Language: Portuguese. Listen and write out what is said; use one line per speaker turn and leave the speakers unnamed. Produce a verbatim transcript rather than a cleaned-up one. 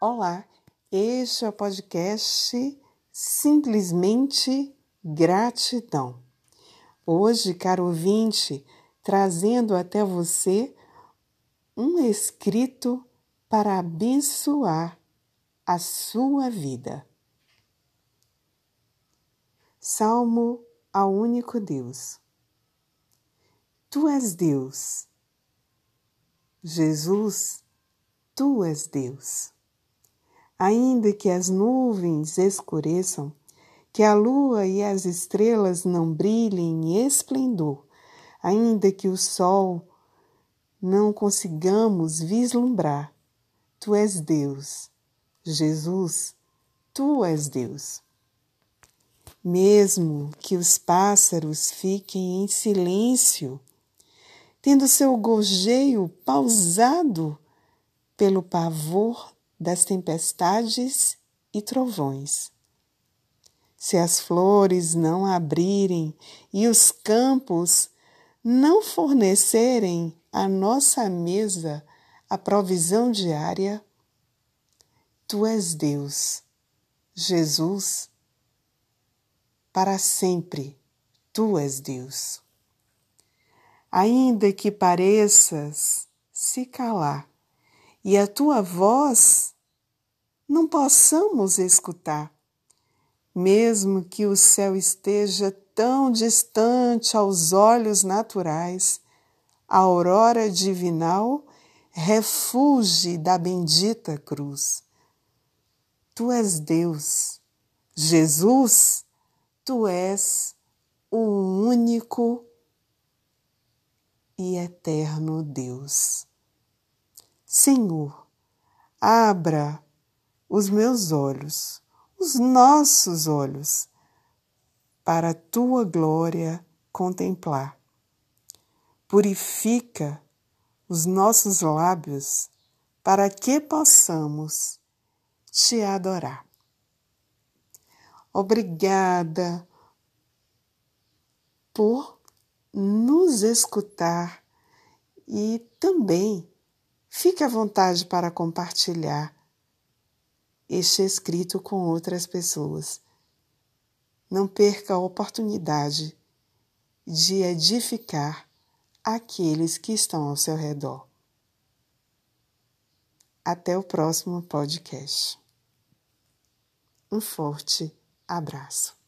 Olá, este é o podcast Simplesmente Gratidão. Hoje, caro ouvinte, trazendo até você um escrito para abençoar a sua vida. Salmo ao único Deus. Tu és Deus. Jesus, tu és Deus. Ainda que as nuvens escureçam, que a lua e as estrelas não brilhem em esplendor, ainda que o sol não consigamos vislumbrar, tu és Deus. Jesus, tu és Deus. Mesmo que os pássaros fiquem em silêncio, tendo seu gorjeio pausado pelo pavor das tempestades e trovões. Se as flores não abrirem e os campos não fornecerem à nossa mesa a provisão diária, tu és Deus, Jesus, para sempre tu és Deus. Ainda que pareças se calar e a tua voz não possamos escutar, mesmo que o céu esteja tão distante aos olhos naturais, a aurora divinal refulge da bendita cruz. Tu és Deus, Jesus, tu és o único e eterno Deus. Senhor, abra os meus olhos, os nossos olhos, para a tua glória contemplar. Purifica os nossos lábios para que possamos te adorar. Obrigada por nos escutar e também fique à vontade para compartilhar este escrito com outras pessoas. Não perca a oportunidade de edificar aqueles que estão ao seu redor. Até o próximo podcast. Um forte abraço.